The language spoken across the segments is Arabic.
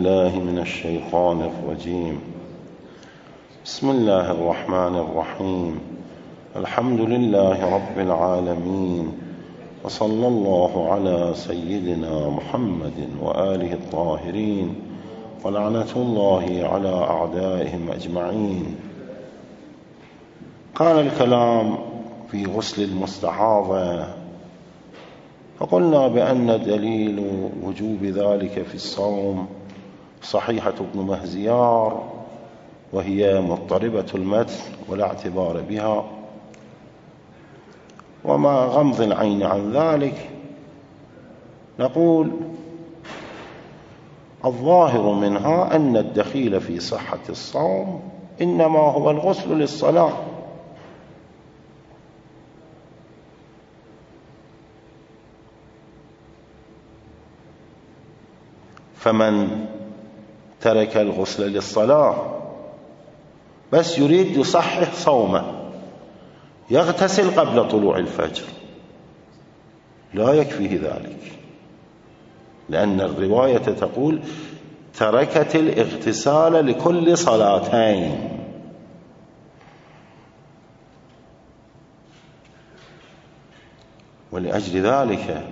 بالله من الشيطان الرجيم. بسم الله الرحمن الرحيم. الحمد لله رب العالمين، وصلى الله على سيدنا محمد وآله الطاهرين، ولعنة الله على أعدائهم أجمعين. كان الكلام في غسل المستحاضة، فقلنا بأن دليل وجوب ذلك في الصوم صحيحة ابن مهزيار، وهي مضطربة المتن ولا اعتبار بها، وما غمض العين عن ذلك نقول الظاهر منها أن الدخيل في صحة الصوم إنما هو الغسل للصلاة، فمن ترك الغسل للصلاة بس يريد يصحح صومه يغتسل قبل طلوع الفجر لا يكفيه ذلك، لأن الرواية تقول تركت الاغتسال لكل صلاتين. ولأجل ذلك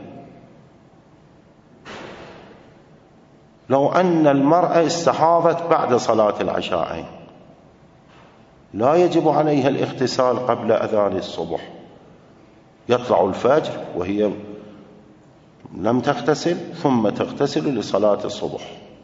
لو أن المرأة استحاضت بعد صلاة العشاءين لا يجب عليها الاغتسال قبل أذان الصبح، يطلع الفجر وهي لم تغتسل ثم تغتسل لصلاة الصبح.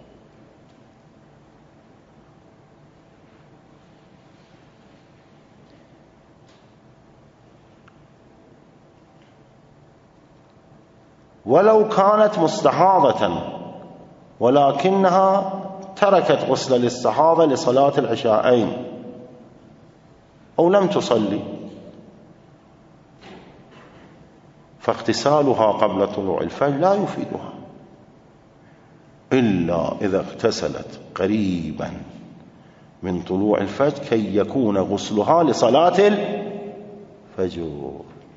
ولو كانت مستحاضة ولكنها تركت غسل الاستحاضة لصلاة العشاءين أو لم تصلي، فاغتسالها قبل طلوع الفجر لا يفيدها إلا إذا اغتسلت قريبا من طلوع الفجر كي يكون غسلها لصلاة الفجر.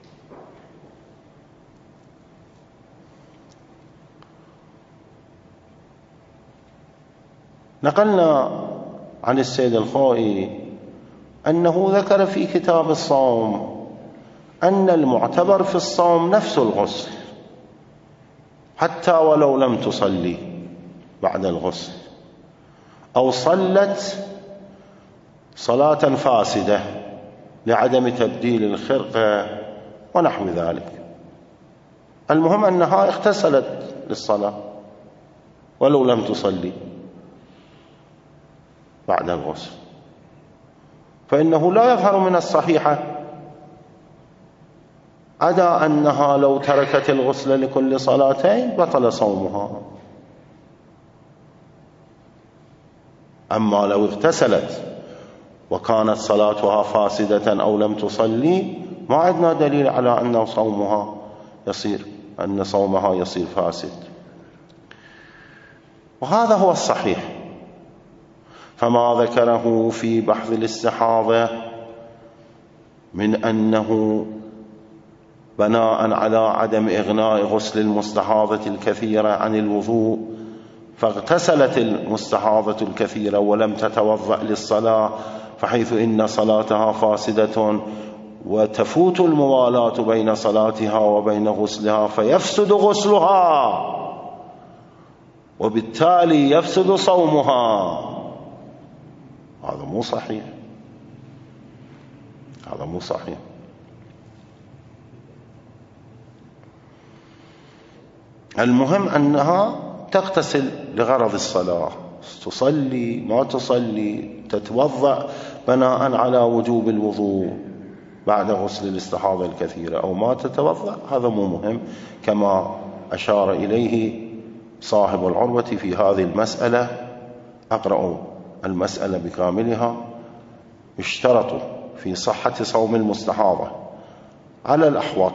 نقلنا عن السيد الخوئي أنه ذكر في كتاب الصوم أن المعتبر في الصوم نفس الغسل حتى ولو لم تصلي بعد الغسل أو صلت صلاة فاسدة لعدم تبديل الخرقة ونحو ذلك، المهم أنها اغتسلت للصلاة ولو لم تصلي بعد الغسل، فإنه لا يظهر من الصحيحة عدا أنها لو تركت الغسل لكل صلاتين بطل صومها. أما لو اغتسلت وكانت صلاتها فاسدة أو لم تصلي ما عندنا دليل على أن صومها يصير فاسد، وهذا هو الصحيح. فما ذكره في بحث الاستحاضة من أنه بناء على عدم إغناء غسل المستحاضة الكثيرة عن الوضوء فاغتسلت المستحاضة الكثيرة ولم تتوضأ للصلاة، فحيث إن صلاتها فاسدة وتفوت الموالاة بين صلاتها وبين غسلها فيفسد غسلها وبالتالي يفسد صومها، هذا مو صحيح، هذا مو صحيح. المهم أنها تغتسل لغرض الصلاة، تصلي ما تصلي تتوضأ بناء على وجوب الوضوء بعد غسل الاستحاضة الكثيرة أو ما تتوضأ، هذا مو مهم، كما أشار إليه صاحب العروة في هذه المسألة. أقرأ المسألة بكاملها. يشترط في صحة صوم المستحاضة على الأحوط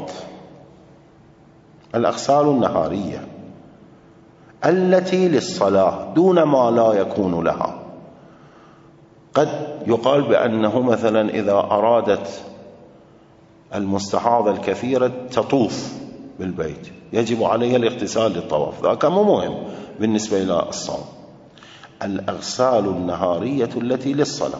الأغسال النهارية التي للصلاة دون ما لا يكون لها. قد يقال بأنه مثلا إذا أرادت المستحاضة الكثيرة تطوف بالبيت يجب عليها الاغتسال للطواف، ذاك مو مهم بالنسبة إلى الصوم. الأغسال النهارية التي للصلاة.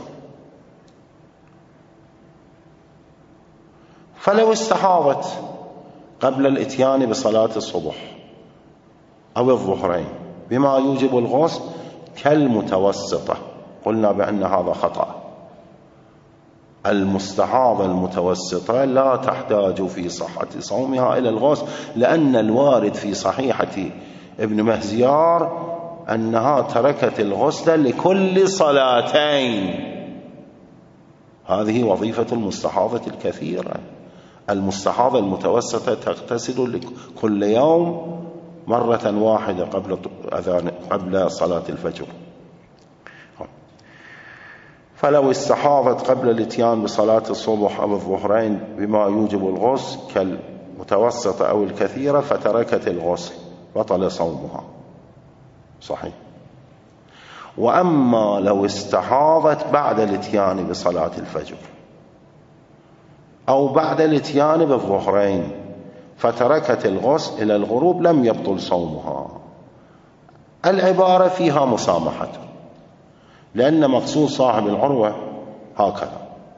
فلو استحاضت قبل الإتيان بصلاة الصبح أو الظهرين بما يوجب الغسل كالمتوسطة، قلنا بأن هذا خطأ. المستحاضة المتوسطة لا تحتاج في صحة صومها إلى الغسل، لأن الوارد في صحيحة ابن مهزيار أنها تركت الغسل لكل صلاتين. هذه وظيفة المستحاضة الكثيرة. المستحاضة المتوسطة تغتسل كل يوم مرة واحدة قبل صلاة الفجر. فلو استحاضت قبل الاتيان بصلاة الصبح أو الظهرين بما يوجب الغسل كالمتوسطة أو الكثيرة فتركت الغسل بطل صومها صحيح. وأما لو استحاضت بعد الاتيان بصلاة الفجر أو بعد الاتيان بالظهرين فتركت الغسل إلى الغروب لم يبطل صومها. العبارة فيها مسامحة، لأن مقصود صاحب العروة هكذا.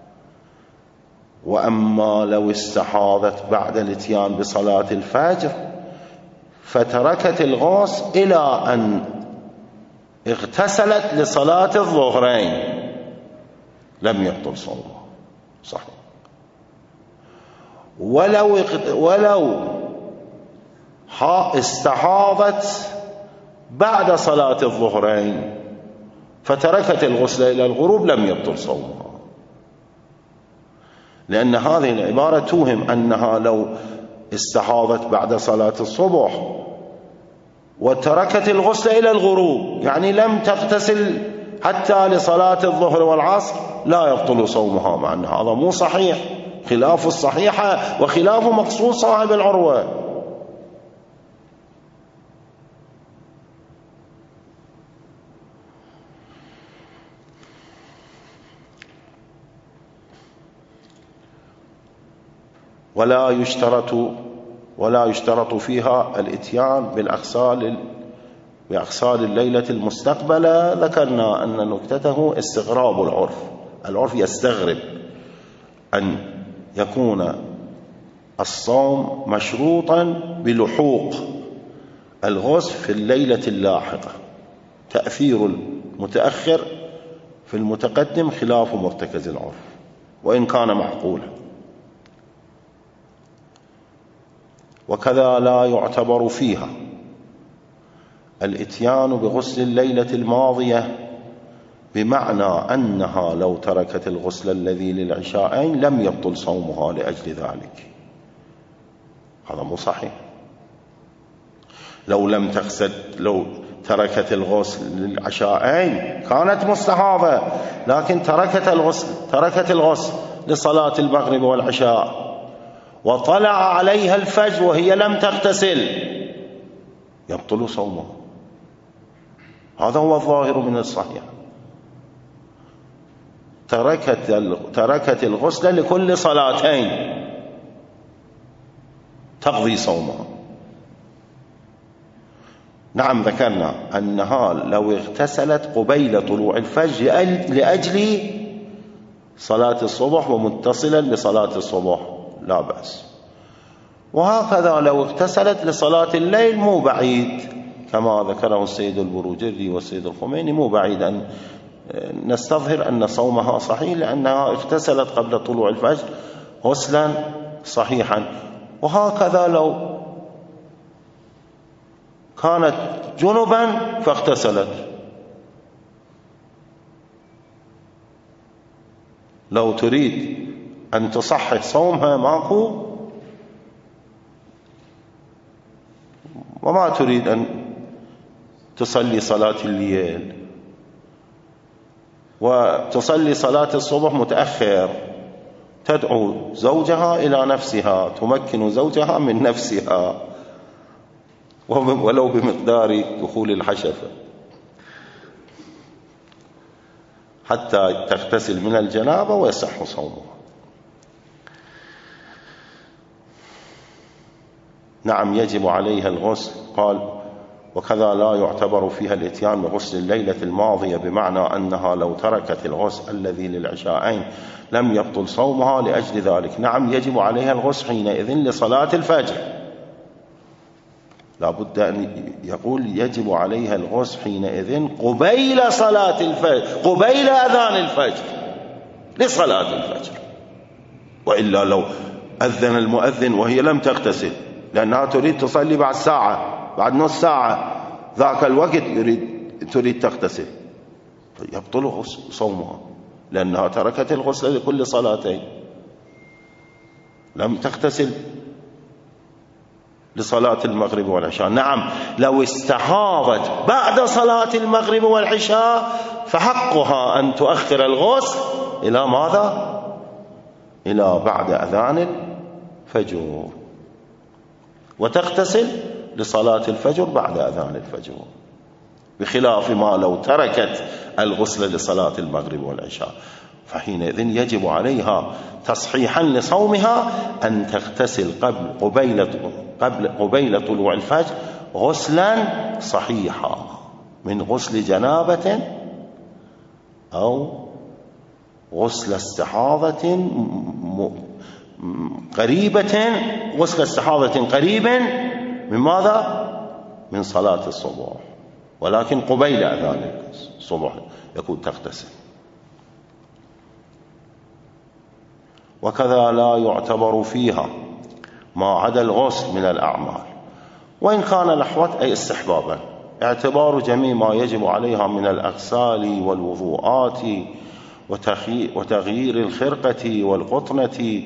وأما لو استحاضت بعد الاتيان بصلاة الفجر فتركت الغسل إلى أن اغتسلت لصلاة الظهرين لم يبطل صومها صحيح. ولو استحاضت بعد صلاة الظهرين فتركت الغسل إلى الغروب لم يبطل صومها، لأن هذه العبارة توهم أنها لو استحاضت بعد صلاة الصبح وتركت الغسل إلى الغروب يعني لم تغتسل حتى لصلاة الظهر والعصر لا يبطل صومها، مع أن هذا مو صحيح، خلاف الصحيحة وخلاف مقصود صاحب العروة. ولا يشترط فيها الاتيان بأغسال الليلة المستقبلة. ذكرنا أن نكتته استغراب العرف يستغرب أن يكون الصوم مشروطا بلحوق الغسل في الليلة اللاحقة. تأثير المتأخر في المتقدم خلاف مرتكز العرف وإن كان معقولا. وكذا لا يعتبر فيها الاتيان بغسل الليلة الماضية، بمعنى أنها لو تركت الغسل الذي للعشاءين لم يبطل صومها لأجل ذلك. هذا مو صحيح. لو تركت الغسل للعشاءين كانت مستحاضة، لكن تركت الغسل لصلاة المغرب والعشاء وطلع عليها الفجر وهي لم تغتسل يبطل صومها. هذا هو الظاهر من الصحيح. تركت الغسل لكل صلاتين تقضي صومها. نعم ذكرنا أنها لو اغتسلت قبيل طلوع الفجر لأجل صلاة الصبح ومتصلا بصلاة الصبح لا بأس. وهكذا لو اغتسلت لصلاة الليل مو بعيد كما ذكره السيد البروجردي والسيد الخميني، مو بعيد أن نستظهر أن صومها صحيح لأنها اغتسلت قبل طلوع الفجر غسلا صحيحا. وهكذا لو كانت جنبا فاغتسلت، لو تريد أن تصحح صومها ماكو، وما تريد أن تصلي صلاة الليل وتصلي صلاة الصبح متأخر، تدعو زوجها إلى نفسها، تمكن زوجها من نفسها ولو بمقدار دخول الحشفة حتى تغتسل من الجنابة ويصح صومها. نعم يجب عليها الغسل. قال وكذا لا يعتبر فيها الاتيان بغسل الليلة الماضية، بمعنى أنها لو تركت الغسل الذي للعشاءين لم يبطل صومها لأجل ذلك. نعم يجب عليها الغسل حينئذ لصلاة الفجر، لا بد أن يقول يجب عليها الغسل حينئذ قبيل صلاة الفجر، قبيل أذان الفجر لصلاة الفجر. وإلا لو أذن المؤذن وهي لم تغتسل لأنها تريد تصلي بعد ساعة، بعد نص ساعة، ذاك الوقت تريد تغتسل، يبطل صومها لأنها تركت الغسل لكل صلاتين، لم تغتسل لصلاة المغرب والعشاء. نعم لو استحاضت بعد صلاة المغرب والعشاء فحقها أن تؤخر الغسل إلى ماذا؟ إلى بعد أذان الفجر، وتغتسل لصلاة الفجر بعد أذان الفجر، بخلاف ما لو تركت الغسل لصلاة المغرب والعشاء، فحينئذ يجب عليها تصحيحا لصومها أن تغتسل قبيل طلوع الفجر غسلا صحيحا من غسل جنابة أو غسل استحاضة قريبة، غسل استحاضة قريبا من ماذا؟ من صلاة الصبح، ولكن قبيل أذان الصبح يكون تغتسل. وكذا لا يعتبر فيها ما عدا الغسل من الأعمال، وإن كان لحوة أي استحبابا، اعتبار جميع ما يجب عليها من الأغسال والوضوءات وتغيير الخرقة والقطنة،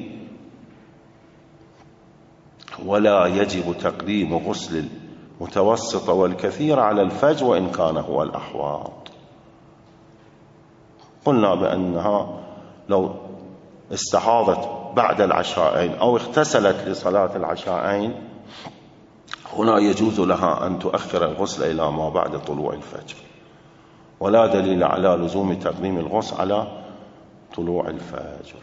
ولا يجب تقديم غسل المتوسط والكثير على الفجر وإن كان هو الأحواط. قلنا بأنها لو استحاضت بعد العشاءين أو اغتسلت لصلاة العشاءين هنا يجوز لها أن تؤخر الغسل إلى ما بعد طلوع الفجر، ولا دليل على لزوم تقديم الغسل على طلوع الفجر.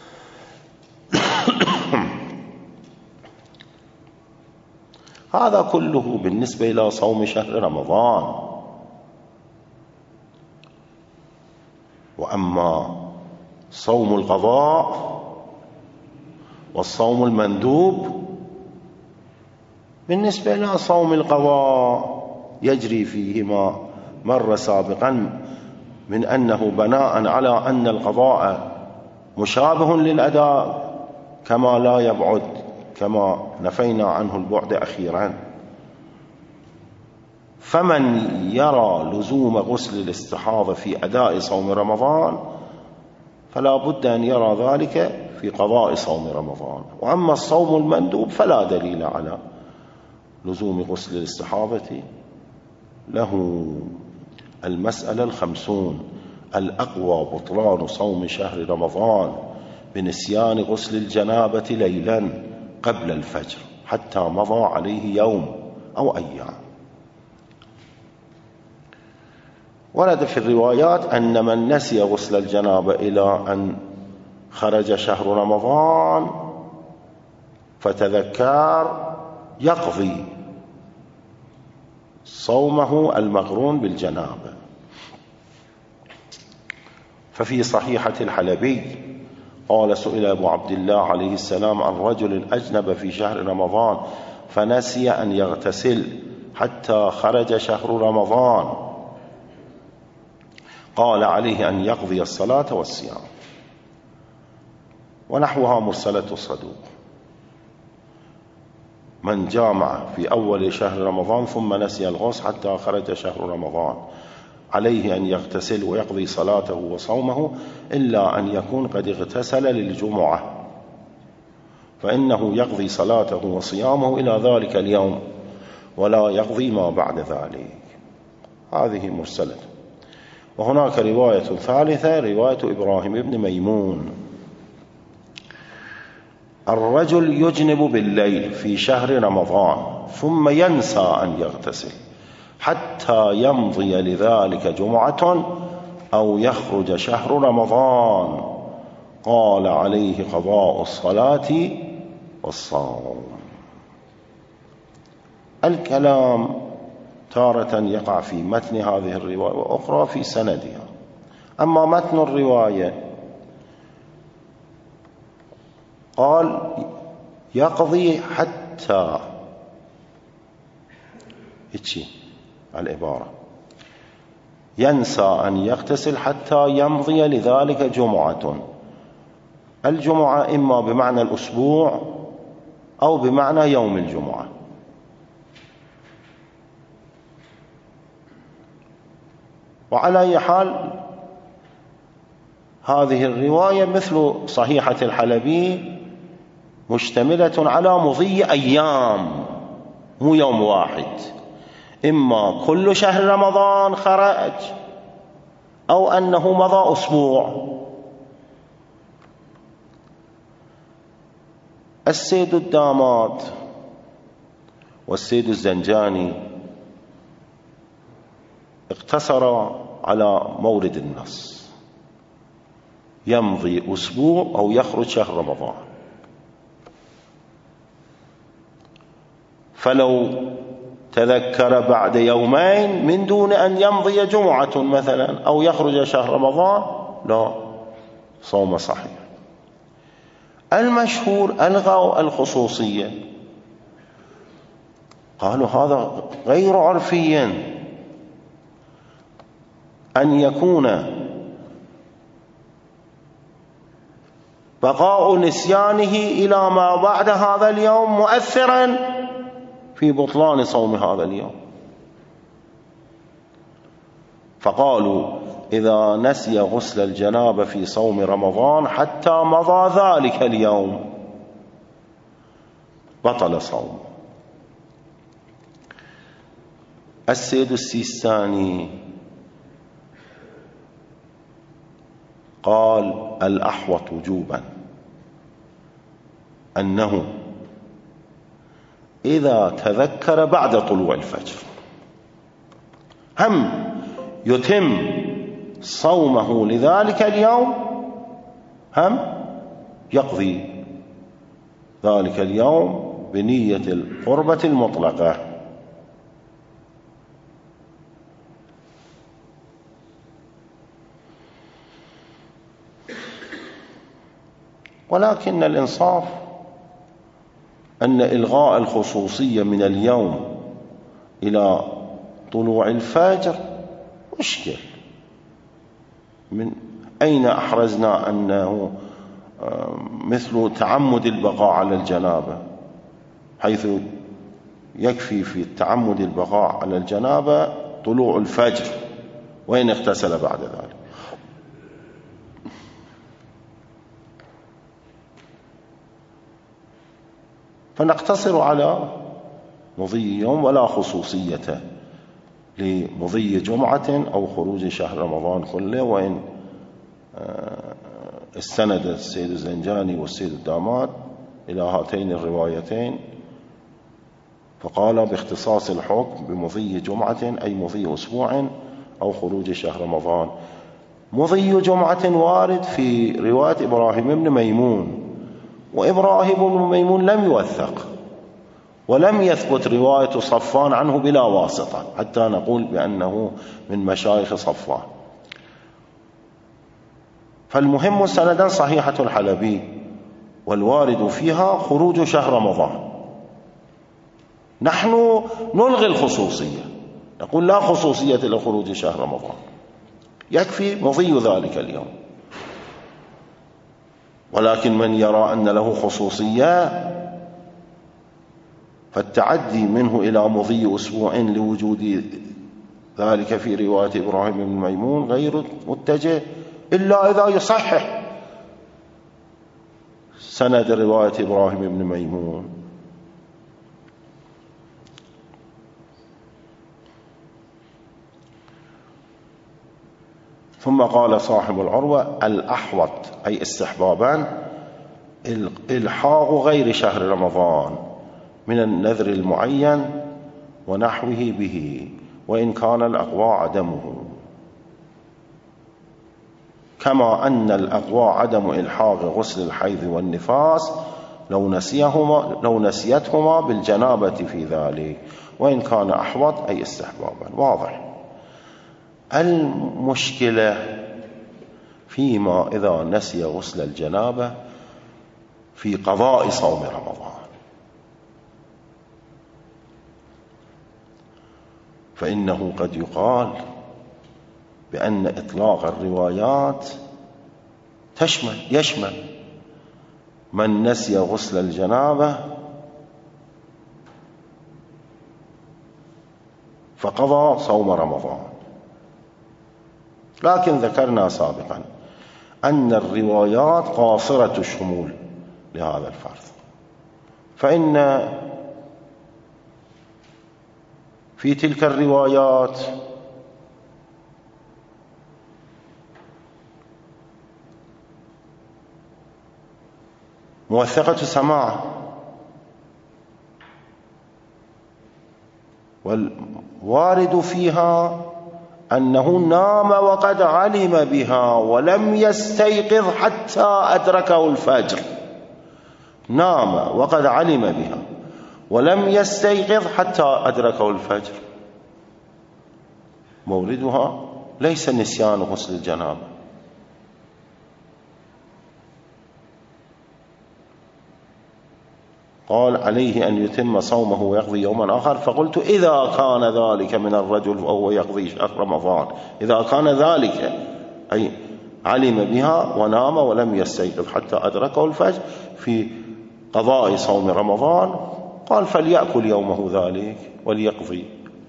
هذا كله بالنسبة إلى صوم شهر رمضان. وأما صوم القضاء والصوم المندوب، بالنسبة إلى صوم القضاء يجري فيه ما مر سابقا من أنه بناء على أن القضاء مشابه للأداء كما لا يبعد، كما نفينا عنه البعد أخيرا، فمن يرى لزوم غسل الاستحاضة في أداء صوم رمضان فلا بد أن يرى ذلك في قضاء صوم رمضان. وأما الصوم المندوب فلا دليل على لزوم غسل الاستحاضة له. المسألة 50: الأقوى بطلان صوم شهر رمضان بنسيان غسل الجنابة ليلا قبل الفجر حتى مضى عليه يوم أو أيام. ورد في الروايات أن من نسي غسل الجنابة إلى أن خرج شهر رمضان فتذكر يقضي صومه المقرون بالجنابة. ففي صحيحة الحلبي قال: سئل أبو عبد الله عليه السلام عن رجل أجنب في شهر رمضان فنسي أن يغتسل حتى خرج شهر رمضان، قال: عليه أن يقضي الصلاة والصيام. ونحوها مرسلة الصدوق: من جامع في أول شهر رمضان ثم نسي الغسل حتى خرج شهر رمضان عليه أن يغتسل ويقضي صلاته وصومه إلا أن يكون قد اغتسل للجمعة، فإنه يقضي صلاته وصيامه إلى ذلك اليوم ولا يقضي ما بعد ذلك. هذه مرسلة. وهناك رواية ثالثة، رواية إبراهيم بن ميمون: الرجل يجنب بالليل في شهر رمضان ثم ينسى أن يغتسل حتى يمضي لذلك جمعة أو يخرج شهر رمضان، قال: عليه قضاء الصلاة والصوم. الكلام تارة يقع في متن هذه الرواية وأخرى في سندها. أما متن الرواية قال يقضي حتى العبارة ينسى أن يغتسل حتى يمضي لذلك جمعة. الجمعة إما بمعنى الأسبوع أو بمعنى يوم الجمعة. وعلى أي حال هذه الرواية مثل صحيحة الحلبي مشتملة على مضي أيام، مو يوم واحد، إما كل شهر رمضان خرج أو أنه مضى أسبوع. السيد الداماد والسيد الزنجاني اقتصر على مورد النص، يمضي أسبوع أو يخرج شهر رمضان. فلو تذكر بعد يومين من دون أن يمضي جمعة مثلا أو يخرج شهر رمضان لا، صوم صحيح. المشهور ألغوا الخصوصية، قالوا هذا غير عرفيا أن يكون بقاء نسيانه إلى ما بعد هذا اليوم مؤثرا في بطلان صوم هذا اليوم. فقالوا إذا نسي غسل الجنابة في صوم رمضان حتى مضى ذلك اليوم بطل صومه. السيد السيستاني قال الأحوط وجوبا أنه إذا تذكر بعد طلوع الفجر هم يتم صومه لذلك اليوم، هم يقضي ذلك اليوم بنية القربة المطلقة. ولكن الإنصاف أن إلغاء الخصوصية من اليوم إلى طلوع الفجر مشكل. من أين أحرزنا أنه مثل تعمد البقاء على الجنابة، حيث يكفي في التعمد البقاء على الجنابة طلوع الفجر وإن اغتسل بعد ذلك. فنقتصر على مضي يوم ولا خصوصية لمضي جمعة أو خروج شهر رمضان كله. وإن استند السيد الزنجاني والسيد الداماد إلى هاتين الروايتين فقال باختصاص الحكم بمضي جمعة أي مضي أسبوع أو خروج شهر رمضان. مضي جمعة وارد في رواية إبراهيم بن ميمون، وإبراهيم بن ميمون لم يوثق ولم يثبت رواية صفان عنه بلا واسطة حتى نقول بأنه من مشايخ صفان. فالمهم سندا صحيحة الحلبي والوارد فيها خروج شهر رمضان. نحن نلغي الخصوصية، نقول لا خصوصية لخروج شهر رمضان، يكفي مضي ذلك اليوم. ولكن من يرى أن له خصوصية فالتعدي منه إلى مضي أسبوع لوجود ذلك في رواية إبراهيم بن ميمون غير متجه إلا إذا يصحح سند رواية إبراهيم بن ميمون. ثم قال صاحب العروة الأحوط أي استحبابا إلحاق غير شهر رمضان من النذر المعين ونحوه به وإن كان الأقوى عدمه، كما أن الأقوى عدم إلحاق غسل الحيض والنفاس لو نسيتهما بالجنابة في ذلك، وإن كان أحوط أي استحبابا. واضح. المشكلة فيما إذا نسي غسل الجنابة في قضاء صوم رمضان، فإنه قد يقال بأن إطلاق الروايات يشمل من نسي غسل الجنابة فقضى صوم رمضان، لكن ذكرنا سابقا أن الروايات قاصرة الشمول لهذا الفرض، فإن في تلك الروايات موثقة سماع، والوارد فيها أنه نام وقد علم بها ولم يستيقظ حتى أدركه الفجر. نام وقد علم بها ولم يستيقظ حتى أدركه الفجر، موردها ليس نسيان غسل الجنابة. قال عليه أن يتم صومه ويقضي يوما آخر، فقلت إذا كان ذلك من الرجل وهو يقضي شهر رمضان، إذا كان ذلك أي علم بها ونام ولم يستيقظ حتى أدركه الفجر في قضاء صوم رمضان، قال فليأكل يومه ذلك وليقضي.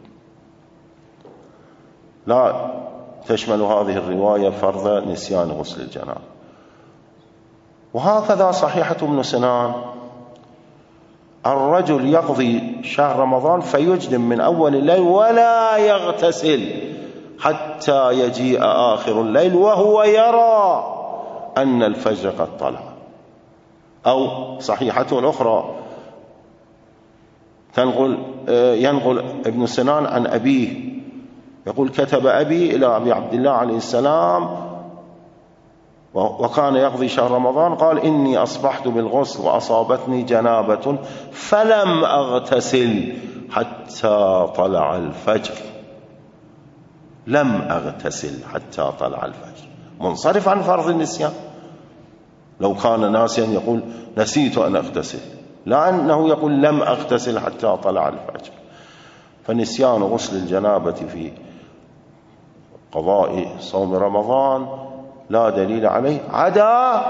لا تشمل هذه الرواية فرض نسيان غسل الجنابة. وهكذا صحيحة ابن سنان، الرجل يقضي شهر رمضان فيجدم من أول الليل ولا يغتسل حتى يجيء آخر الليل وهو يرى أن الفجر قد طلع. أو صحيحة أخرى ينقل ابن سنان عن أبيه يقول كتب أبي إلى أبي عبد الله عليه السلام وكان يقضي شهر رمضان، قال إني أصبحت بالغسل وأصابتني جنابة فلم أغتسل حتى طلع الفجر. لم أغتسل حتى طلع الفجر، منصرف عن فرض النسيان. لو كان ناسيا يقول نسيت أن أغتسل، لا أنه يقول لم أغتسل حتى طلع الفجر. فنسيان غسل الجنابة في قضاء صوم رمضان لا دليل عليه عدا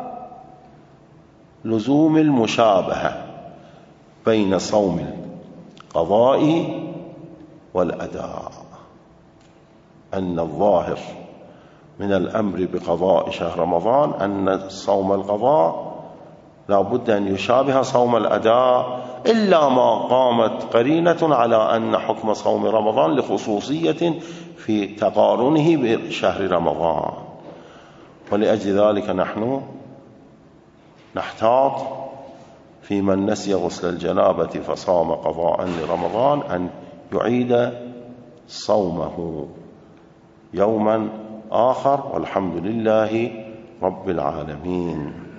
لزوم المشابهة بين صوم القضاء والأداء، أن الظاهر من الأمر بقضاء شهر رمضان أن صوم القضاء لا بد أن يشابه صوم الأداء، إلا ما قامت قرينة على أن حكم صوم رمضان لخصوصية في تقارنه بشهر رمضان. ولأجل ذلك نحن نحتاط في من نسي غسل الجنابة فصام قضاء لرمضان أن يعيد صومه يوما آخر، والحمد لله رب العالمين.